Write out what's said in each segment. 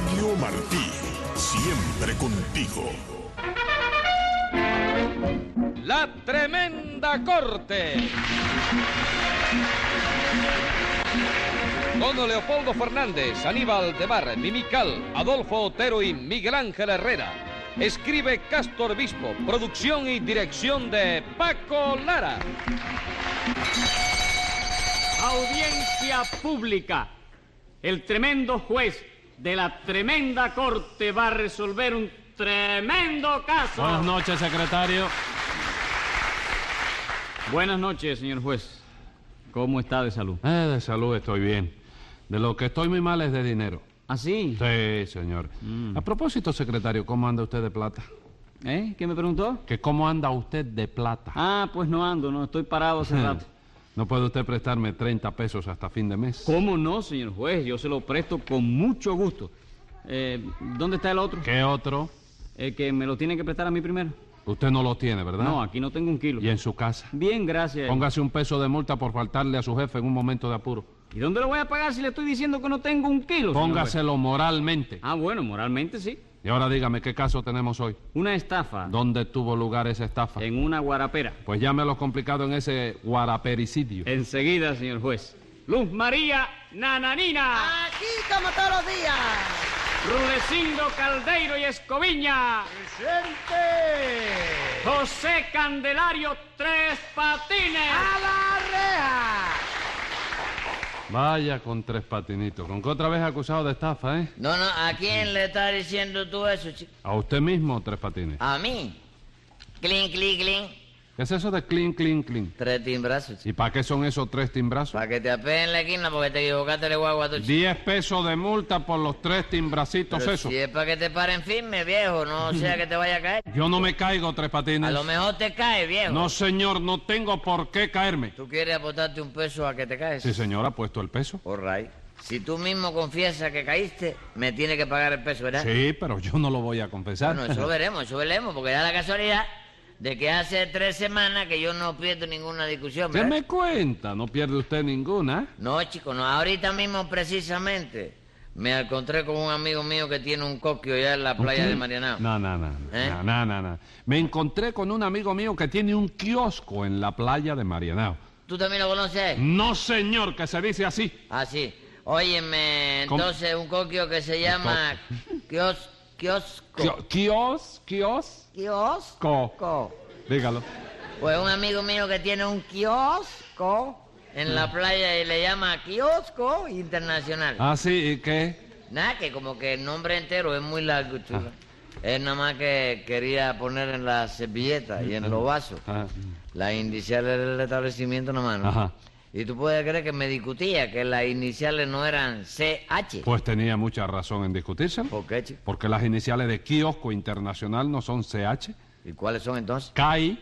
Radio Martí, siempre contigo. La Tremenda Corte. Con Leopoldo Fernández, Aníbal de Mar, Mimical, Adolfo Otero y Miguel Ángel Herrera. Escribe Castro Obispo, producción y dirección de Paco Lara. Audiencia pública. El tremendo juez de la Tremenda Corte va a resolver un tremendo caso. Buenas noches, secretario. Buenas noches, señor juez. ¿Cómo está de salud? De salud estoy bien. De lo que estoy muy mal es de dinero. ¿Ah, sí? Sí, señor. A propósito, secretario, ¿cómo anda usted de plata? ¿Qué me preguntó? Que cómo anda usted de plata. Ah, pues no ando, no. Estoy parado hace rato. ¿No puede usted prestarme 30 pesos hasta fin de mes? ¿Cómo no, señor juez? Yo se lo presto con mucho gusto. ¿Dónde está el otro? ¿Qué otro? El que me lo tiene que prestar a mí primero. Usted no lo tiene, ¿verdad? No, aquí no tengo un kilo. ¿Y en su casa? Bien, gracias. Póngase un peso de multa por faltarle a su jefe en un momento de apuro. ¿Y dónde lo voy a pagar si le estoy diciendo que no tengo un kilo? Póngaselo moralmente. Ah, bueno, moralmente sí. Y ahora dígame, ¿qué caso tenemos hoy? Una estafa. ¿Dónde tuvo lugar esa estafa? En una guarapera. Pues llame a los complicados en ese guarapericidio. Enseguida, señor juez. Luz María Nananina. Aquí como todos los días. Rudecindo Caldeiro y Escoviña. ¡Presente! José Candelario Tres Patines. ¡A la reja! Vaya con tres patinitos. ¿Con qué otra vez acusado de estafa, eh? No, ¿a quién le estás diciendo tú eso, chico? ¿A usted mismo, Tres Patines? ¿A mí? Clink, clink, clink. ¿Qué es eso de clean, clean, clean? 3 timbrazos, chico. ¿Y para qué son esos 3 timbrazos? Para que te apeen la esquina porque te equivocaste de guagua, tú, chico. 10 pesos de multa por los 3 timbracitos Pero esos. si es para que te paren firme, viejo, no sea que te vaya a caer. Yo no me caigo, Tres Patines. A lo mejor te cae, viejo. No, señor, no tengo por qué caerme. ¿Tú quieres apostarte un peso a que te caes? Sí, señor, ha puesto el peso. All right. Si tú mismo confiesas que caíste, me tienes que pagar el peso, ¿verdad? Sí, pero yo no lo voy a confesar. Bueno, eso veremos, porque da la casualidad de que hace 3 semanas que yo no pierdo ninguna discusión, ¿Qué ¿verdad? me cuenta? No pierde usted ninguna. No, chico, no. Ahorita mismo, precisamente, me encontré con un amigo mío que tiene un coquio allá en la playa de Marianao. No. Me encontré con un amigo mío que tiene un kiosco en la playa de Marianao. ¿Tú también lo conoces? No, señor, que se dice así. Ah, sí. Óyeme, ¿Cómo? entonces un coquio que se llama kiosco. Kiosco. Dígalo. Pues un amigo mío que tiene un kiosco en la playa y le llama Kiosco Internacional. Ah, sí, ¿y qué? Nada, que como que el nombre entero es muy largo, chulo. Él nada más que quería poner en la servilleta y en los vasos las iniciales del establecimiento nada más, ¿no? Ajá. Y tú puedes creer que me discutía que las iniciales no eran CH. Pues tenía mucha razón en discutírselo. ¿Por qué, chico? Porque las iniciales de Kiosco Internacional no son CH. ¿Y cuáles son entonces? CAI.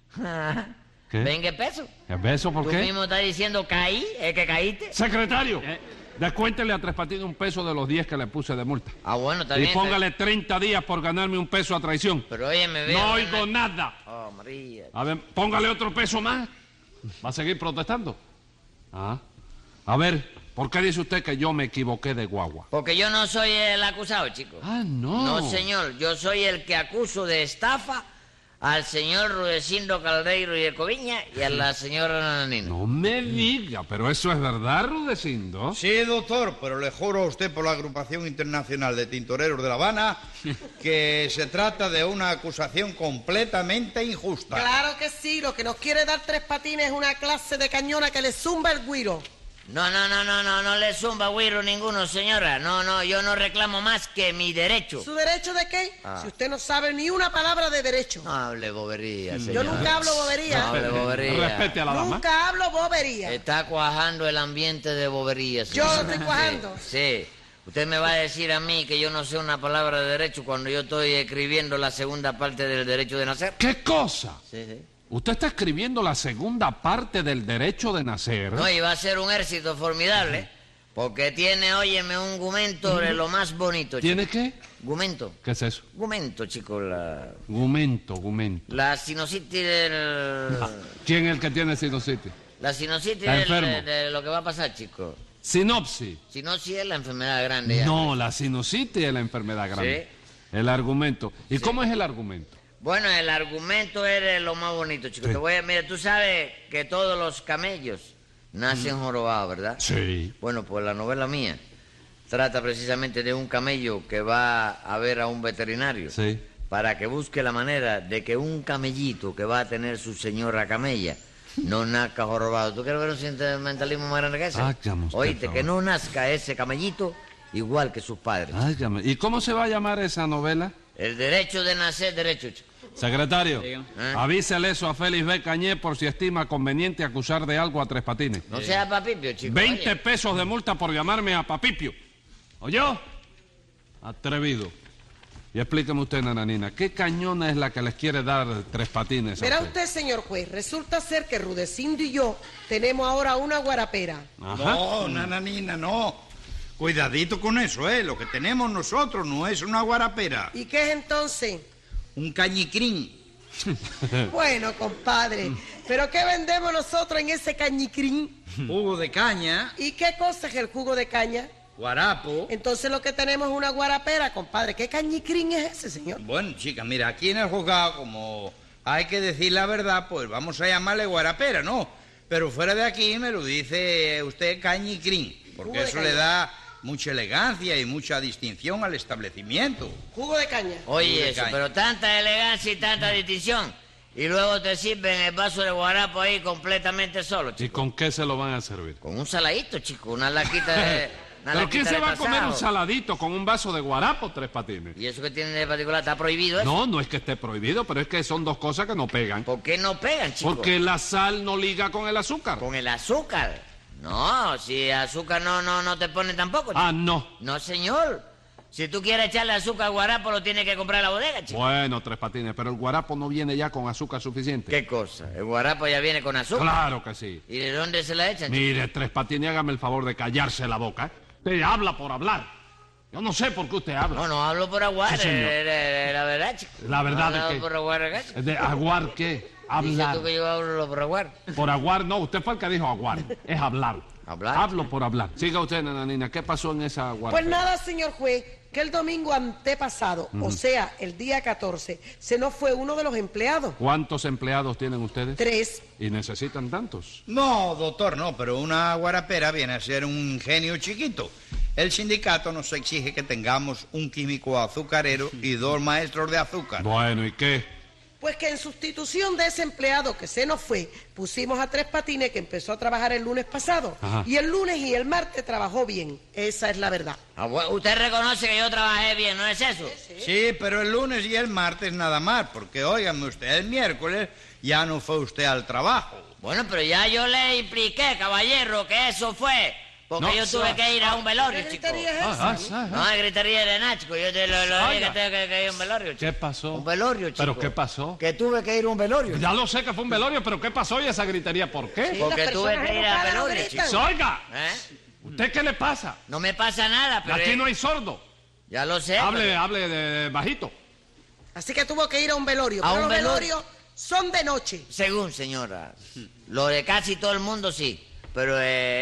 ¿Qué? Venga, peso. ¿El beso por ¿Tú qué? mismo estás diciendo caí? ¿Es que caíste? Secretario, descuéntele a Tres Patines un peso de los 10 que le puse de multa. Ah, bueno, está Y bien. póngale 30 días por ganarme un peso a traición. Pero óyeme, viejo. No oigo nada. Oh, María. A ver, póngale otro peso más. ¿Va a seguir protestando? Ah. A ver, ¿por qué dice usted que yo me equivoqué de guagua? Porque yo no soy el acusado, chico. Ah, no. No, señor. Yo soy el que acuso de estafa al señor Rudecindo Caldeiro y Escoviña y a la señora Nananina. No me diga, pero eso es verdad, Rudecindo. Sí, doctor, pero le juro a usted por la Agrupación Internacional de Tintoreros de La Habana que se trata de una acusación completamente injusta. Claro que sí, lo que nos quiere dar Tres Patines es una clase de cañona que le zumba el güiro. No le zumba güiro ninguno, señora. No, yo no reclamo más que mi derecho. ¿Su derecho de qué? Si usted no sabe ni una palabra de derecho. No hable bobería, Yo señora. nunca hablo bobería. No hable bobería. Respete a la dama. Nunca hablo bobería. Está cuajando el ambiente de bobería, Yo señora. estoy cuajando. Sí. Usted me va a decir a mí que yo no sé una palabra de derecho cuando yo estoy escribiendo la segunda parte del derecho de nacer. ¿Qué cosa? Sí. Usted está escribiendo la segunda parte del derecho de nacer. No, y va a ser un éxito formidable, porque tiene, óyeme, un gumento de lo más bonito, chico. ¿Tiene qué? Gumento. ¿Qué es eso? Gumento, chico, Gumento. la sinusitis del... ¿Quién es el que tiene sinusitis? La sinusitis Está enfermo. de lo que va a pasar, chico. Sinopsis. Sinusitis es la enfermedad grande ya. No, la sinusitis es la enfermedad grande. Sí. El argumento. ¿Y cómo es el argumento? Bueno, el argumento es lo más bonito, chico. Sí. Mira, tú sabes que todos los camellos nacen jorobados, ¿verdad? Sí. Bueno, pues la novela mía trata precisamente de un camello que va a ver a un veterinario. Sí. Para que busque la manera de que un camellito que va a tener su señora camella no nazca jorobado. ¿Tú quieres ver un sentimentalismo más grande que ese? Hágame usted, Oíste, por que favor. no nazca ese camellito igual que sus padres. Áigame. ¿Y cómo se va a llamar esa novela? El derecho de nacer, derecho, chico. Secretario, Diga. avísele eso a Félix B. Cañé por si estima conveniente acusar de algo a Tres Patines. No sea papipio, chico. 20 oye. pesos de multa por llamarme a Papipio. ¿Oyó? Atrevido. Y explíqueme usted, nananina, ¿qué cañona es la que les quiere dar Tres Patines a Verá usted? usted, señor juez, resulta ser que Rudecindo y yo tenemos ahora una guarapera. Ajá. No, nananina, no. Cuidadito con eso, ¿eh? Lo que tenemos nosotros no es una guarapera. ¿Y qué es entonces? Un cañicrín. Bueno, compadre, ¿pero qué vendemos nosotros en ese cañicrín? Jugo de caña, ¿Y qué cosa es el jugo de caña? guarapo. Entonces lo que tenemos es una guarapera, compadre. ¿Qué cañicrín es ese, señor? Bueno, chica, mira, aquí en el juzgado, como hay que decir la verdad, pues vamos a llamarle guarapera, ¿no? Pero fuera de aquí me lo dice usted cañicrín, Jugo porque de eso caña. le da mucha elegancia y mucha distinción al establecimiento. Jugo de caña. Jugo de Oye, eso, caña. pero tanta elegancia y tanta distinción. Y luego te sirven el vaso de guarapo ahí completamente solo, ¿Y chico. con qué se lo van a servir? Con un saladito, chico, una laquita de... una ¿Pero quién laquita se de va a comer un pasado. saladito con un vaso de guarapo, Tres Patines? ¿Y eso que tiene de particular? ¿Está prohibido eso? No, no es que esté prohibido, pero es que son dos cosas que no pegan. ¿Por qué no pegan, chico? Porque la sal no liga con el azúcar. Con el azúcar. No, si azúcar no te pone tampoco, chico. Ah, no. No, señor. Si tú quieres echarle azúcar al guarapo, lo tienes que comprar a la bodega, chico. Bueno, Tres Patines, pero el guarapo no viene ya con azúcar suficiente. ¿Qué cosa? ¿El guarapo ya viene con azúcar? Claro que sí. ¿Y de dónde se la echan, chico? Mire, Tres Patines, hágame el favor de callarse la boca. Usted habla por hablar. Yo no sé por qué usted habla. No, no hablo por aguar, Sí, señor. la verdad, chico. La verdad no es hablo que- por aguar acá, chico. ¿De aguar qué? Dices Hablar. tú que yo hablo por aguar. Por aguar, no, usted fue el que dijo aguar. Es hablar. Hablar. Hablo por hablar. Siga usted, nananina, ¿qué pasó en esa aguar? Pues nada, señor juez, que el domingo antepasado, o sea, el día 14, se nos fue uno de los empleados. ¿Cuántos empleados tienen ustedes? 3. ¿Y necesitan tantos? No, doctor, no, pero una guarapera viene a ser un ingenio chiquito. El sindicato nos exige que tengamos un químico azucarero y 2 maestros de azúcar. Bueno, ¿y qué? Pues que en sustitución de ese empleado que se nos fue, pusimos a Tres Patines, que empezó a trabajar el lunes pasado. Ajá. Y el lunes y el martes trabajó bien. Esa es la verdad. Ah, bueno, usted reconoce que yo trabajé bien, ¿no es eso? Sí, pero el lunes y el martes nada más, porque óigame usted, el miércoles ya no fue usted al trabajo. Bueno, pero ya yo le expliqué, caballero, que eso fue porque No, yo tuve que ir a un velorio, ¿Qué chico. gritería es esa? No, hay gritería de nada, chico. Yo te lo dije Oiga. que tengo que ir a un velorio, chico. ¿Qué pasó? Un velorio, chico. ¿Pero qué pasó? Que tuve que ir a un velorio. Ya lo sé que fue un velorio, pero ¿qué pasó y esa gritería? ¿Por qué? Sí, Porque las tuve personas que ir al enojadas no velorio, gritan. chico. ¡Oiga! ¿Eh? ¿Usted qué le pasa? No me pasa nada, pero... Aquí no hay sordo. Ya lo sé. Hable, pero- hable de bajito. Así que tuvo que ir a un velorio. ¿A Pero un los velorio? velorios son de noche. Según, señora. Lo de casi todo el mundo sí. Pero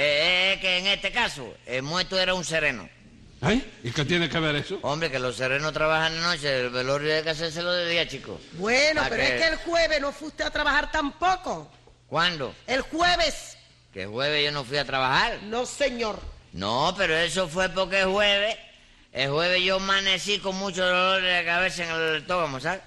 es que en este caso, el muerto era un sereno. ¿Eh? ¿Y qué tiene que ver eso? Hombre, que los serenos trabajan de noche, el velorio hay que hacérselo de día, chico. Bueno, ¿A pero qué? es que el jueves no fuiste a trabajar tampoco. ¿Cuándo? El jueves. Que jueves yo no fui a trabajar. No, señor. No, pero eso fue porque el jueves yo amanecí con mucho dolor de cabeza en el estómago, ¿sabes?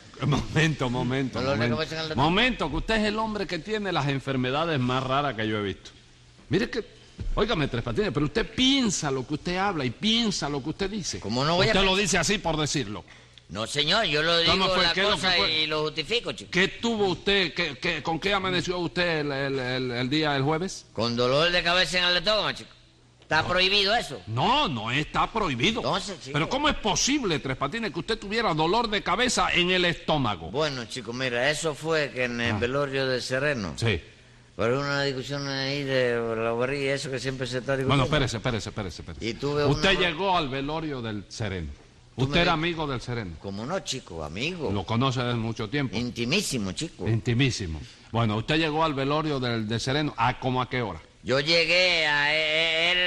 Momento. Dolor de cabeza en el doctor. Momento, que usted es el hombre que tiene las enfermedades más raras que yo he visto. Mire que, óigame, Tres Patines, pero usted piensa lo que usted habla y piensa lo que usted dice. ¿Cómo no voy a Usted lo pensar? dice así por decirlo. No, señor, yo lo ¿Cómo digo fue? la ¿Qué es lo cosa que fue? y lo justifico, chico. ¿Qué tuvo usted, con qué amaneció usted el día del jueves? Con dolor de cabeza en el estómago, chico. ¿Está prohibido eso? No está prohibido. Entonces, chico. Pero ¿cómo es posible, Tres Patines, que usted tuviera dolor de cabeza en el estómago? Bueno, chico, mira, eso fue que en el velorio de Sereno. Sí. Pero una discusión ahí de la guarrilla, eso que siempre se está discutiendo. Bueno, espérese. Y tuve Usted una- llegó al velorio del Sereno. Tú Usted me era di- amigo del Sereno. ¿Cómo no, chico? Amigo. Lo conoce desde mucho tiempo. Intimísimo, chico. Intimísimo. Bueno, usted llegó al velorio del Sereno. ¿A cómo a qué hora? Yo llegué a... Él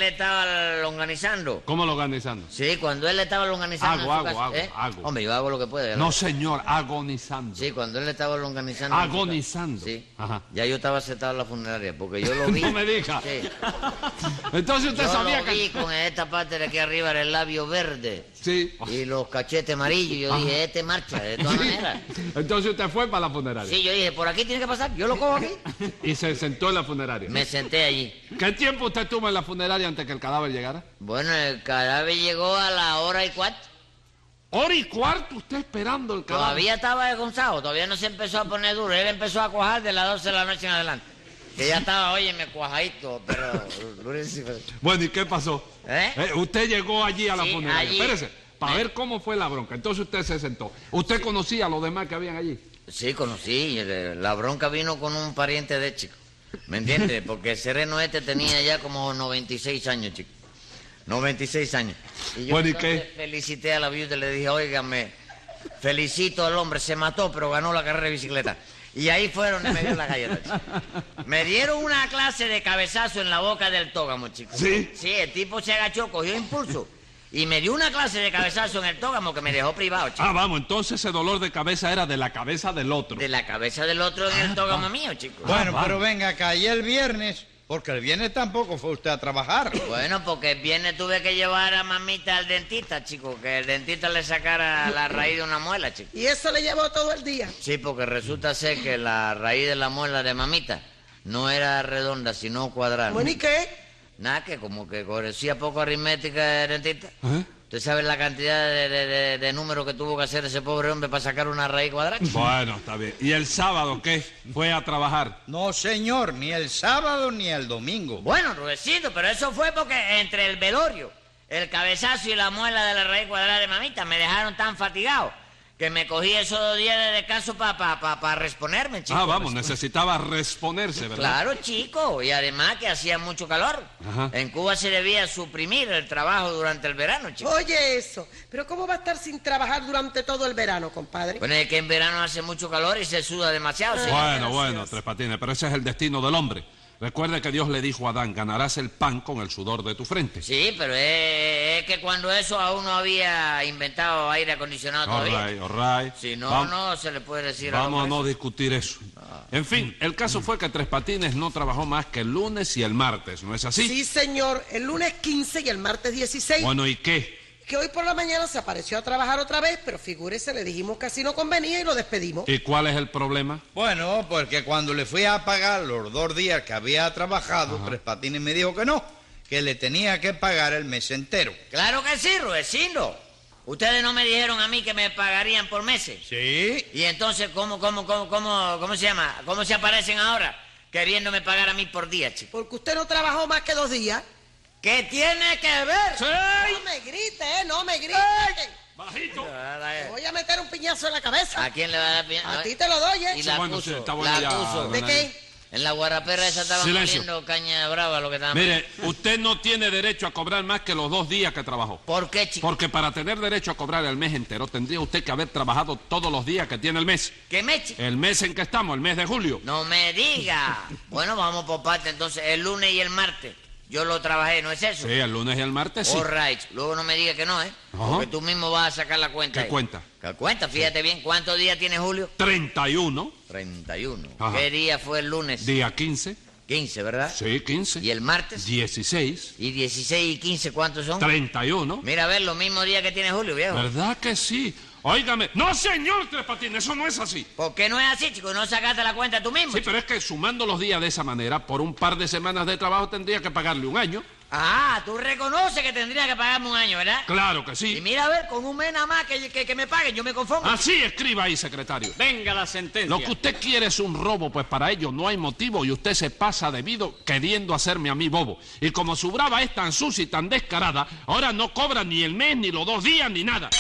estaba longanizando. ¿Cómo lo organizando? Sí, cuando él estaba longanizando. en su casa, Hago. Hombre, yo hago lo que puedo. ¿verdad? No, señor, agonizando. Sí, cuando él estaba longanizando. en su casa. Agonizando. Sí. Ajá. Ya yo estaba sentado en la funeraria, porque yo lo vi. No me diga. Sí. Entonces usted Yo sabía lo que... vi con esta parte de aquí arriba, el labio verde. Sí. Y los cachetes amarillos. Yo dije, este marcha, de todas maneras. Entonces usted fue para la funeraria. Sí, yo dije, por aquí tiene que pasar, yo lo cojo aquí. Y se sentó en la funeraria. Me senté allí. ¿Qué tiempo usted estuvo en la funeraria antes que el cadáver llegara? Bueno, el cadáver llegó a la 1:15. ¿Hora y cuarto usted esperando el cadáver? Todavía estaba desgonzado, todavía no se empezó a poner duro. Él empezó a cuajar de las 12 de la noche en adelante. Que ya estaba, óyeme, cuajadito, pero... Bueno, ¿y qué pasó? Usted llegó allí a la Sí, funeraria. allí. Espérese, para ver cómo fue la bronca. Entonces usted se sentó. ¿Usted conocía a los demás que habían allí? Sí, conocí. La bronca vino con un pariente de chico. ¿Me entiendes? Porque el sereno este tenía ya como 96 años, chico. 96 años. Y yo Bueno, ¿y entonces qué? felicité a la viuda y le dije, óigame, felicito al hombre, se mató, pero ganó la carrera de bicicleta. Y ahí fueron y me dio la galleta, chico. Me dieron una clase de cabezazo en la boca del tógamo, chico. ¿Sí? Sí, el tipo se agachó, cogió impulso. Y me dio una clase de cabezazo en el tógamo que me dejó privado, chico. Ah, vamos, entonces ese dolor de cabeza era de la cabeza del otro. De la cabeza del otro en el tógamo mío, chico. Bueno, vale. pero venga acá, y el viernes, porque el viernes tampoco fue usted a trabajar. Bueno, porque el viernes tuve que llevar a mamita al dentista, chico, que el dentista le sacara la raíz de una muela, chico. Y eso le llevó todo el día. Sí, porque resulta ser que la raíz de la muela de mamita no era redonda, sino cuadrada. Bueno, ¿y qué? Nada, que como que conocía poco aritmética el dentista. ¿Eh? ¿Usted sabe la cantidad de números que tuvo que hacer ese pobre hombre para sacar una raíz cuadrada? Bueno, está bien. ¿Y el sábado qué? ¿Fue a trabajar? No, señor, ni el sábado ni el domingo. Bueno, Rudecito, pero eso fue porque entre el velorio, el cabezazo y la muela de la raíz cuadrada de mamita me dejaron tan fatigado que me cogí esos 2 días de descanso para responerme, chico. Ah, vamos, necesitaba responerse, ¿verdad? Claro, chico, y además que hacía mucho calor. Ajá. En Cuba se debía suprimir el trabajo durante el verano, chico. Oye eso. Pero ¿cómo va a estar sin trabajar durante todo el verano, compadre? Bueno, es que en verano hace mucho calor y se suda demasiado, señor. Bueno, Tres Patines, pero ese es el destino del hombre. Recuerde que Dios le dijo a Adán, ganarás el pan con el sudor de tu frente. Sí, pero es que cuando eso aún no había inventado aire acondicionado todavía. All right. Si no, Vamos- no se le puede decir Vamos a algo no de eso. discutir eso. En fin, el caso fue que Tres Patines no trabajó más que el lunes y el martes, ¿no es así? Sí, señor. El lunes 15 y el martes 16. Bueno, ¿y qué? Que hoy por la mañana se apareció a trabajar otra vez, pero figúrese, le dijimos que así no convenía y lo despedimos. ¿Y cuál es el problema? Bueno, porque cuando le fui a pagar los 2 días que había trabajado, Tres Patines me dijo que no, que le tenía que pagar el mes entero. Claro que sí, Rudecindo. Ustedes no me dijeron a mí que me pagarían por meses. Sí. Y entonces, ¿cómo se llama? ¿Cómo se aparecen ahora queriéndome pagar a mí por día, chico? Porque usted no trabajó más que 2 días. ¿Qué tiene que ver? No me grite, no me grite. Bajito. Te voy a meter un piñazo en la cabeza. ¿A quién le va a dar piña? A ti te lo doy, Y ¿eh? la bueno, acuso, sí, está bueno la ya, acuso. ¿De qué? En la guarapera esa estaban Silencio. moliendo caña brava lo que estaban. Mire, usted no tiene derecho a cobrar más que los 2 días que trabajó. ¿Por qué, chico? Porque para tener derecho a cobrar el mes entero, tendría usted que haber trabajado todos los días que tiene el mes. ¿Qué me, chico? El mes en que estamos, el mes de julio. No me diga. Bueno, vamos por parte entonces. El lunes y el martes. Yo lo trabajé, ¿no es eso? Sí, el lunes y el martes sí. All right. Luego no me diga que no, ¿eh? Ajá. Porque tú mismo vas a sacar la cuenta. ¿Qué ahí. cuenta? ¿Qué cuenta? Fíjate bien. ¿Cuántos días tiene Julio? 31, 31. Ajá. ¿Qué día fue el lunes? día 15, 15, ¿verdad? sí, 15. ¿Y el martes? 16, ¿Y 16 y 15 cuántos son? 31. Mira, a ver, los mismos días que tiene Julio, viejo. ¿Verdad que sí? Óigame. No, señor Tres Patines, eso no es así. ¿Por qué no es así, chico? ¿No sacaste la cuenta tú mismo? Sí, chico? pero es que sumando los días de esa manera, por un par de semanas de trabajo tendría que pagarle un año. Ah, tú reconoces que tendría que pagarme un año, ¿verdad? Claro que Y sí. mira, a ver, con un mes nada más que me paguen, yo me conformo. Así escriba ahí, secretario. Venga la sentencia. Lo que usted quiere es un robo, pues para ello no hay motivo y usted se pasa debido queriendo hacerme a mí bobo. Y como su brava es tan sucia y tan descarada, ahora no cobra ni el mes, ni los 2 días, ni nada.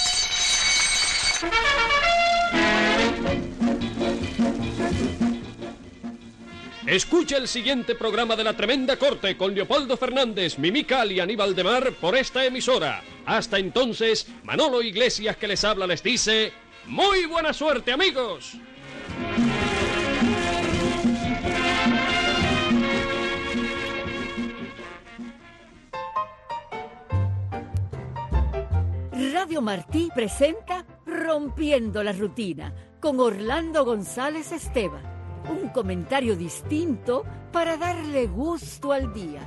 Escucha el siguiente programa de La Tremenda Corte con Leopoldo Fernández, Mimical y Aníbal de Mar por esta emisora. Hasta entonces, Manolo Iglesias que les habla les dice... ¡Muy buena suerte, amigos! Radio Martí presenta Rompiendo la Rutina con Orlando González Esteban. Un comentario distinto para darle gusto al día.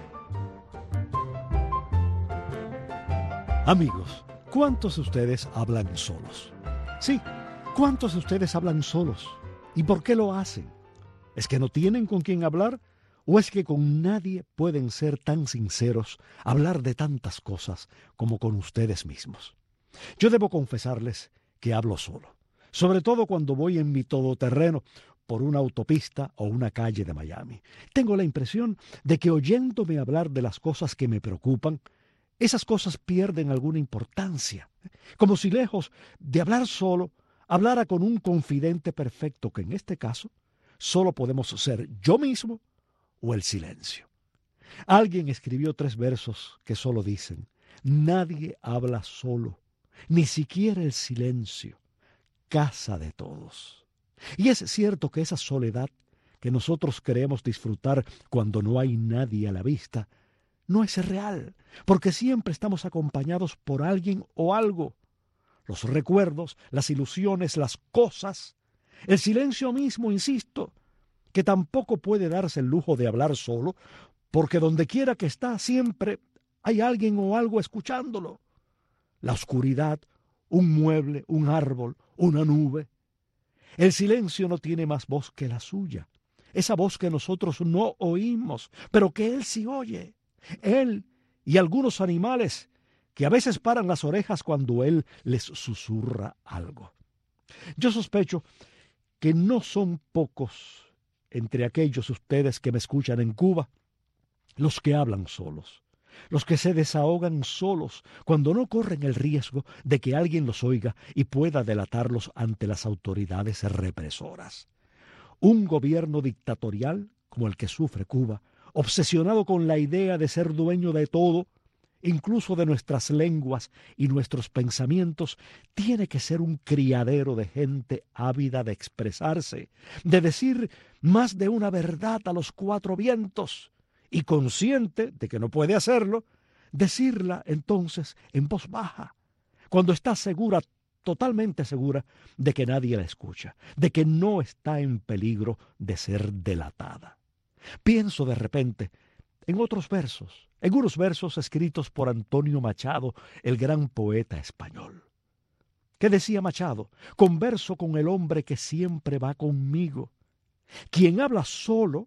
Amigos, ¿cuántos de ustedes hablan solos? Sí, ¿cuántos de ustedes hablan solos? ¿Y por qué lo hacen? ¿Es que no tienen con quién hablar? ¿O es que con nadie pueden ser tan sinceros, hablar de tantas cosas como con ustedes mismos? Yo debo confesarles que hablo solo, sobre todo cuando voy en mi todoterreno por una autopista o una calle de Miami. Tengo la impresión de que oyéndome hablar de las cosas que me preocupan, esas cosas pierden alguna importancia, como si lejos de hablar solo, hablara con un confidente perfecto, que en este caso solo podemos ser yo mismo o el silencio. Alguien escribió 3 versos que solo dicen: nadie habla solo, ni siquiera el silencio, casa de todos. Y es cierto que esa soledad que nosotros creemos disfrutar cuando no hay nadie a la vista, no es real, porque siempre estamos acompañados por alguien o algo. Los recuerdos, las ilusiones, las cosas, el silencio mismo, insisto, que tampoco puede darse el lujo de hablar solo, porque donde quiera que está siempre hay alguien o algo escuchándolo. La oscuridad, un mueble, un árbol, una nube. El silencio no tiene más voz que la suya, esa voz que nosotros no oímos, pero que él sí oye. Él y algunos animales que a veces paran las orejas cuando él les susurra algo. Yo sospecho que no son pocos entre aquellos ustedes que me escuchan en Cuba los que hablan solos, los que se desahogan solos cuando no corren el riesgo de que alguien los oiga y pueda delatarlos ante las autoridades represoras. Un gobierno dictatorial como el que sufre Cuba, obsesionado con la idea de ser dueño de todo, incluso de nuestras lenguas y nuestros pensamientos, tiene que ser un criadero de gente ávida de expresarse, de decir más de una verdad a los 4 vientos, y consciente de que no puede hacerlo, decirla entonces en voz baja, cuando está segura, totalmente segura, de que nadie la escucha, de que no está en peligro de ser delatada. Pienso de repente en otros versos, en unos versos escritos por Antonio Machado, el gran poeta español. ¿Qué decía Machado? Converso con el hombre que siempre va conmigo. Quien habla solo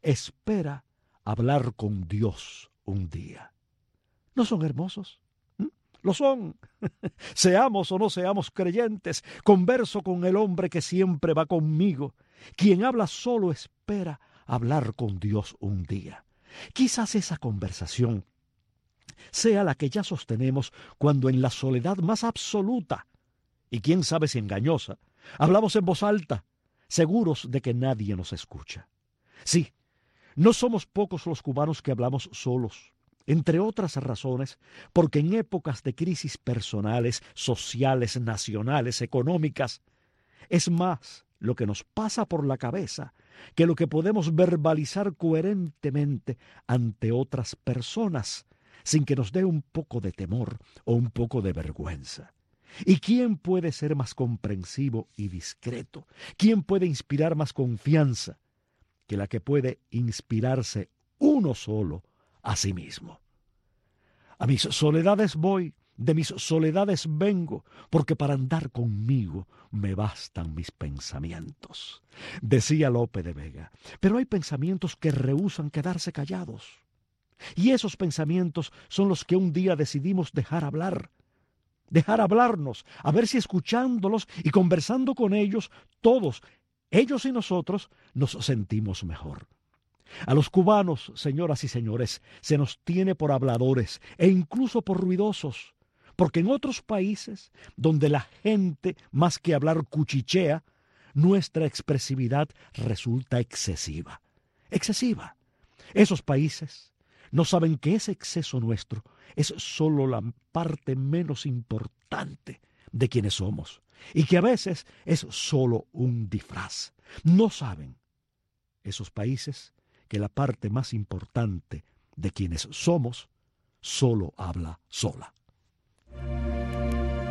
espera hablar con Dios un día. ¿No son hermosos? Lo son. Seamos o no seamos creyentes, converso con el hombre que siempre va conmigo. Quien habla solo espera hablar con Dios un día. Quizás esa conversación sea la que ya sostenemos cuando en la soledad más absoluta, y quién sabe si engañosa, hablamos en voz alta, seguros de que nadie nos escucha. Sí, no somos pocos los cubanos que hablamos solos, entre otras razones, porque en épocas de crisis personales, sociales, nacionales, económicas, es más lo que nos pasa por la cabeza que lo que podemos verbalizar coherentemente ante otras personas, sin que nos dé un poco de temor o un poco de vergüenza. ¿Y quién puede ser más comprensivo y discreto? ¿Quién puede inspirar más confianza que la que puede inspirarse uno solo a sí mismo? A mis soledades voy, de mis soledades vengo, porque para andar conmigo me bastan mis pensamientos, decía Lope de Vega. Pero hay pensamientos que rehúsan quedarse callados. Y esos pensamientos son los que un día decidimos dejar hablar, dejar hablarnos, a ver si escuchándolos y conversando con ellos, todos, ellos y nosotros, nos sentimos mejor. A los cubanos, señoras y señores, se nos tiene por habladores e incluso por ruidosos, porque en otros países, donde la gente más que hablar cuchichea, nuestra expresividad resulta excesiva. Excesiva. Esos países no saben que ese exceso nuestro es solo la parte menos importante de quienes somos, y que a veces es solo un disfraz. No saben esos países que la parte más importante de quienes somos solo habla sola.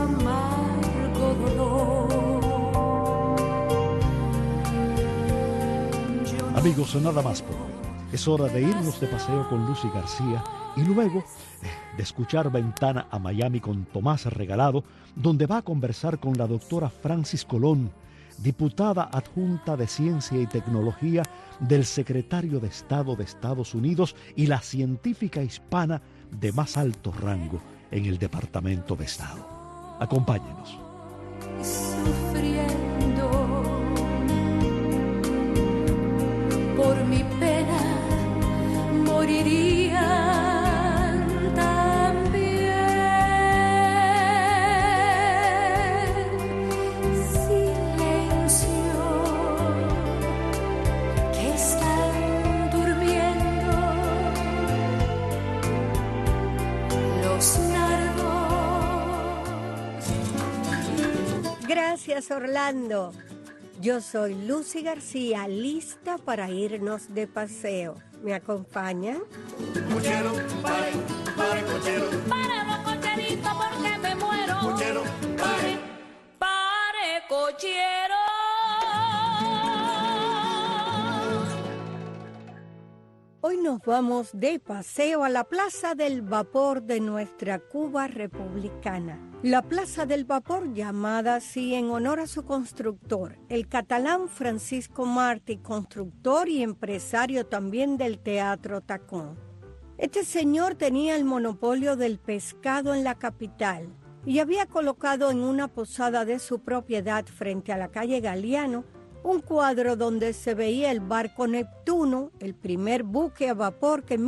amargo dolor. Amigos, nada más por hoy. Es hora de irnos de paseo con Lucy García y luego de escuchar Ventana a Miami con Tomás Regalado, donde va a conversar con la doctora Francis Colón, diputada adjunta de Ciencia y Tecnología del Secretario de Estado de Estados Unidos y la científica hispana de más alto rango en el Departamento de Estado. Acompáñenos. Sufriendo por mi pena morirían también. Silencio, que están durmiendo los nardos. Gracias, Orlando. Yo soy Lucy García, lista para irnos de paseo. ¿Me acompañan? Cochero, pare, pare, cochero. Para los cocheritos porque me muero. Cochero, pare, pare, cochero. Hoy nos vamos de paseo a la Plaza del Vapor de nuestra Cuba republicana. La Plaza del Vapor, llamada así en honor a su constructor, el catalán Francisco Martí, constructor y empresario también del Teatro Tacón. Este señor tenía el monopolio del pescado en la capital y había colocado en una posada de su propiedad frente a la calle Galiano un cuadro donde se veía el barco Neptuno, el primer buque a vapor que en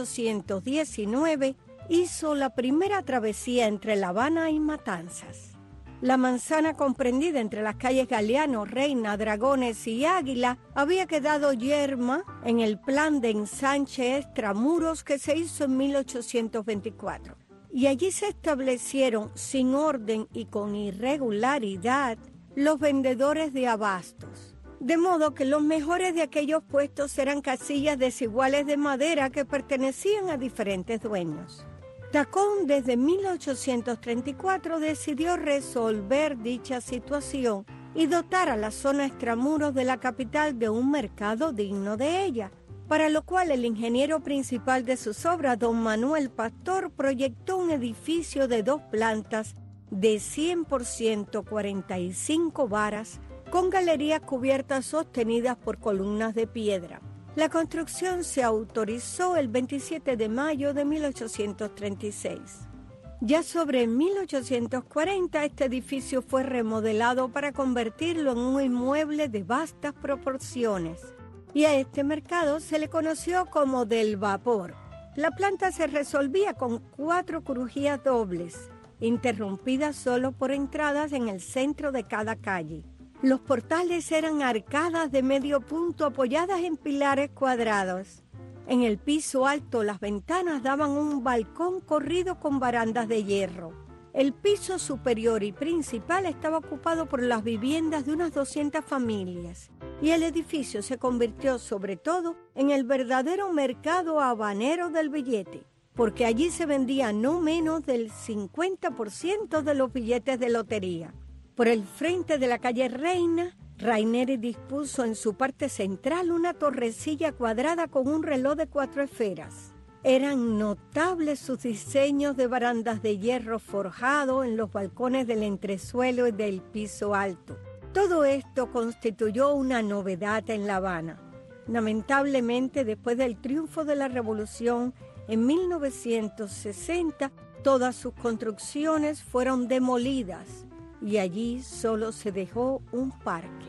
1819 hizo la primera travesía entre La Habana y Matanzas. La manzana comprendida entre las calles Galeano, Reina, Dragones y Águila había quedado yerma en el plan de ensanche extramuros que se hizo en 1824. Y allí se establecieron sin orden y con irregularidad los vendedores de abastos. De modo que los mejores de aquellos puestos eran casillas desiguales de madera que pertenecían a diferentes dueños. Tacón desde 1834 decidió resolver dicha situación y dotar a la zona extramuros de la capital de un mercado digno de ella, para lo cual el ingeniero principal de sus obras, don Manuel Pastor, proyectó un edificio de 2 plantas de 100 por 145 varas, con galerías cubiertas sostenidas por columnas de piedra. La construcción se autorizó el 27 de mayo de 1836. Ya sobre 1840, este edificio fue remodelado para convertirlo en un inmueble de vastas proporciones, y a este mercado se le conoció como del vapor. La planta se resolvía con 4 crujías dobles, interrumpidas solo por entradas en el centro de cada calle. Los portales eran arcadas de medio punto apoyadas en pilares cuadrados. En el piso alto las ventanas daban un balcón corrido con barandas de hierro. El piso superior y principal estaba ocupado por las viviendas de unas 200 familias y el edificio se convirtió sobre todo en el verdadero mercado habanero del billete, porque allí se vendía no menos del 50% de los billetes de lotería. Por el frente de la calle Reina, Raineri dispuso en su parte central una torrecilla cuadrada con un reloj de 4 esferas. Eran notables sus diseños de barandas de hierro forjado en los balcones del entresuelo y del piso alto. Todo esto constituyó una novedad en La Habana. Lamentablemente, después del triunfo de la Revolución, en 1960, todas sus construcciones fueron demolidas y allí solo se dejó un parque.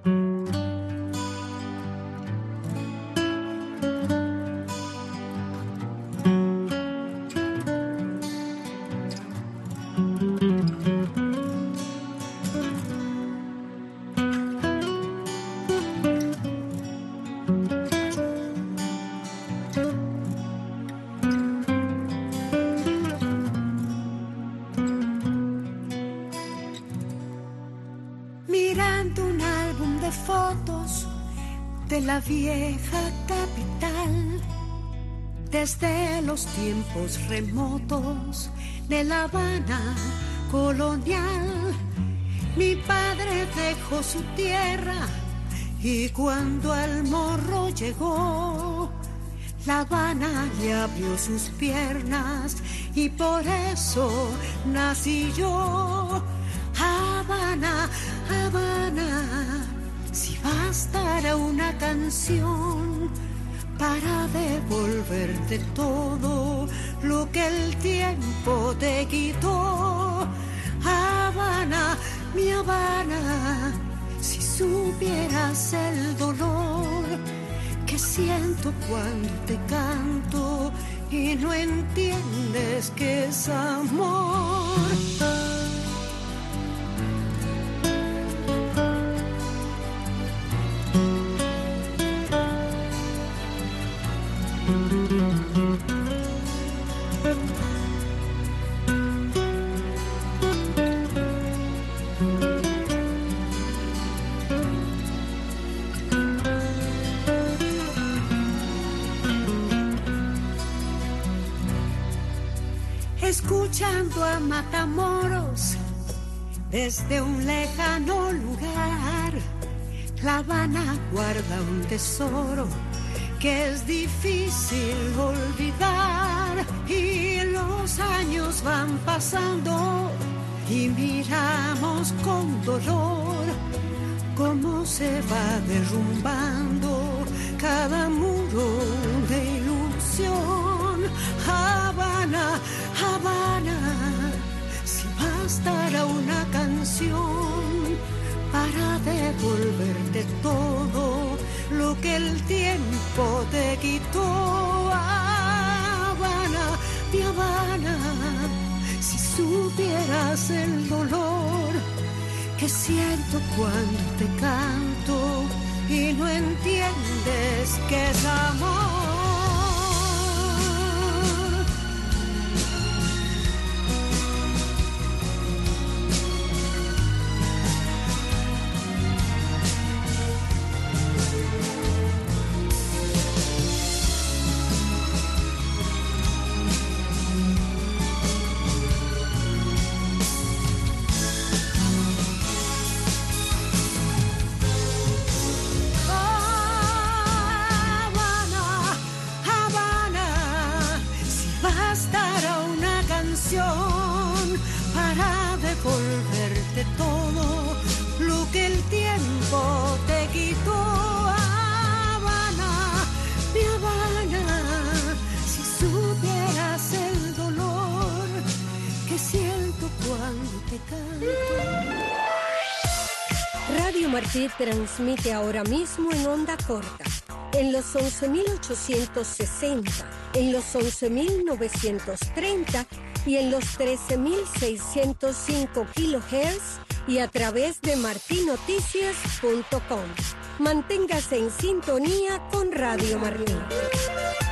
De la vieja capital, desde los tiempos remotos de La Habana, colonial. Mi padre dejó su tierra y cuando al Morro llegó, La Habana le abrió sus piernas y por eso nací yo. Habana, Habana, si bastara una canción para devolverte todo lo que el tiempo te quitó. Habana, mi Habana, si supieras el dolor que siento cuando te canto y no entiendes que es amor. Escuchando a Matamoros desde un lejano lugar, La Habana guarda un tesoro que es difícil olvidar. Y los años van pasando y miramos con dolor cómo se va derrumbando cada muro de ilusión. Habana, Habana, si bastara una canción para devolverte todo lo que el tiempo te quitó. Habana, mi Habana, si supieras el dolor que siento cuando te canto y no entiendes que es amor. Para devolverte todo lo que el tiempo te quitó. Habana, mi Habana, si supieras el dolor que siento cuando te canto. Radio Martí transmite ahora mismo en onda corta, en los 11.860, en los 11.930 y en los 13.605 kHz y a través de martinoticias.com. Manténgase en sintonía con Radio Martí.